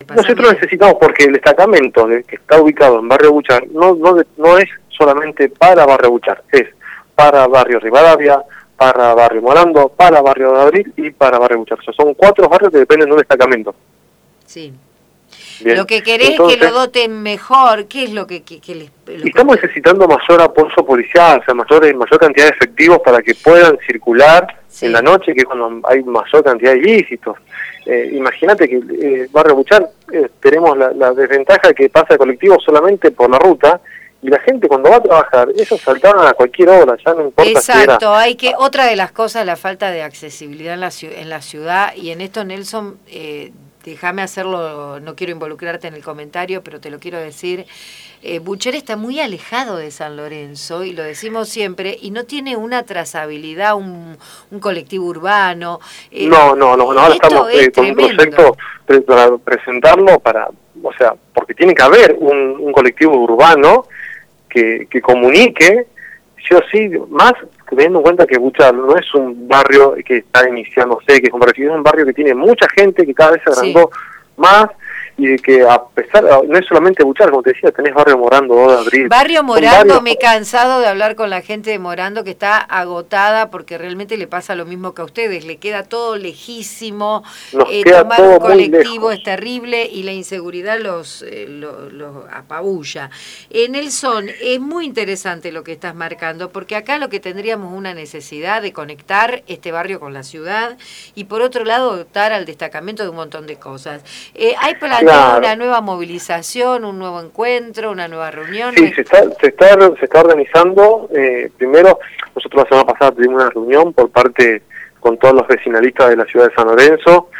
pasa Nosotros miedo. necesitamos, porque el destacamento que está ubicado en Barrio Buchar no es solamente para Barrio Buchar, es para Barrio Rivadavia, para Barrio Morando, para Barrio de Abril y para Barrio Buchar. O sea, son 4 barrios que dependen de un destacamento. Sí. Bien. Lo que querés Entonces, es que lo doten mejor. ¿Qué es lo que y estamos necesitando mayor apoyo policial, o sea, mayor cantidad de efectivos para que puedan circular en la noche, que es cuando hay mayor cantidad de ilícitos. Imagínate que Barrio Buchar tenemos la desventaja que pasa el colectivo solamente por la ruta, y la gente cuando va a trabajar, ellos saltaban a cualquier hora, ya no importa. Exacto, hay que, otra de las cosas, la falta de accesibilidad en la ciudad, y en esto, Nelson, déjame hacerlo, no quiero involucrarte en el comentario, pero te lo quiero decir. Buchar está muy alejado de San Lorenzo, y lo decimos siempre, y no tiene una trazabilidad, un colectivo urbano. No, ahora estamos con un proyecto para presentarlo, o sea, porque tiene que haber un colectivo urbano que comunique, sí o sí, más teniendo en cuenta que Buchar no es un barrio que está iniciándose, que es un barrio que tiene mucha gente, que cada vez se agrandó más, y de que a pesar, no es solamente Buchar, como te decía, tenés Barrio Morando, 2 de Abril. Barrio Morando, me he cansado de hablar con la gente de Morando, que está agotada porque realmente le pasa lo mismo que a ustedes, le queda todo lejísimo, tomar un colectivo es terrible y la inseguridad los apabulla. Nelson, es muy interesante lo que estás marcando, porque acá lo que tendríamos una necesidad de conectar este barrio con la ciudad, y por otro lado dotar al destacamento de un montón de cosas. ¿Hay planeado una nueva movilización, un nuevo encuentro, una nueva reunión? Sí, se está organizando. Primero, nosotros la semana pasada tuvimos una reunión con todos los vecinalistas de la ciudad de San Lorenzo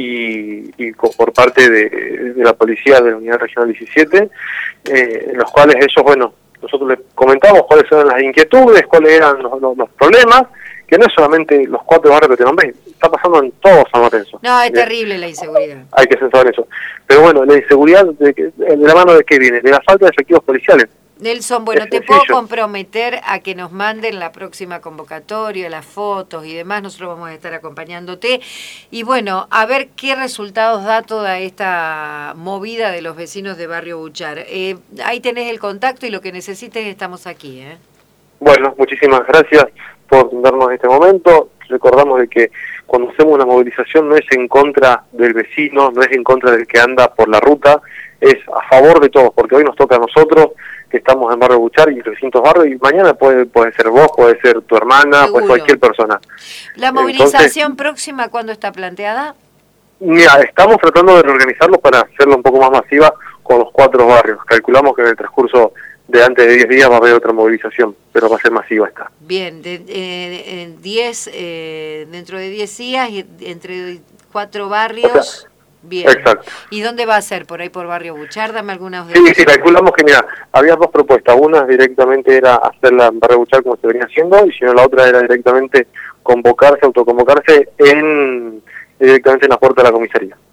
y por parte de la policía de la Unidad Regional 17, en los cuales ellos, nosotros les comentamos cuáles eran las inquietudes, cuáles eran los problemas, que no es solamente los 4 barrios que te nombré, está pasando en todo San Lorenzo. No, es terrible la inseguridad. Hay que censurar eso. Pero bueno, la inseguridad, ¿de la mano de qué viene? De la falta de efectivos policiales. Nelson, bueno, te puedo comprometer a que nos manden la próxima convocatoria, las fotos y demás. Nosotros vamos a estar acompañándote. Y bueno, a ver qué resultados da toda esta movida de los vecinos de Barrio Buchar. Ahí tenés el contacto y lo que necesites, estamos aquí. Bueno, muchísimas gracias por darnos este momento. Recordamos de que cuando hacemos una movilización no es en contra del vecino, no es en contra del que anda por la ruta, es a favor de todos, porque hoy nos toca a nosotros, que estamos en Barrio Buchar y los distintos barrios, y mañana puede ser vos, puede ser tu hermana, puede ser cualquier persona. ¿La movilización próxima cuándo está planteada? Mira, estamos tratando de reorganizarlo para hacerlo un poco más masiva con los 4 barrios. Calculamos que en el transcurso de antes de 10 días va a haber otra movilización, pero va a ser masiva esta. Bien, dentro de 10 días, entre 4 barrios... O sea, bien. Exacto. ¿Y dónde va a ser? ¿Por ahí por Barrio Buchar? Dame algunas... Sí, calculamos que, mira, había 2 propuestas. Una directamente era hacerla en Barrio Buchar como se venía haciendo, y si no la otra era directamente autoconvocarse directamente en la puerta de la comisaría.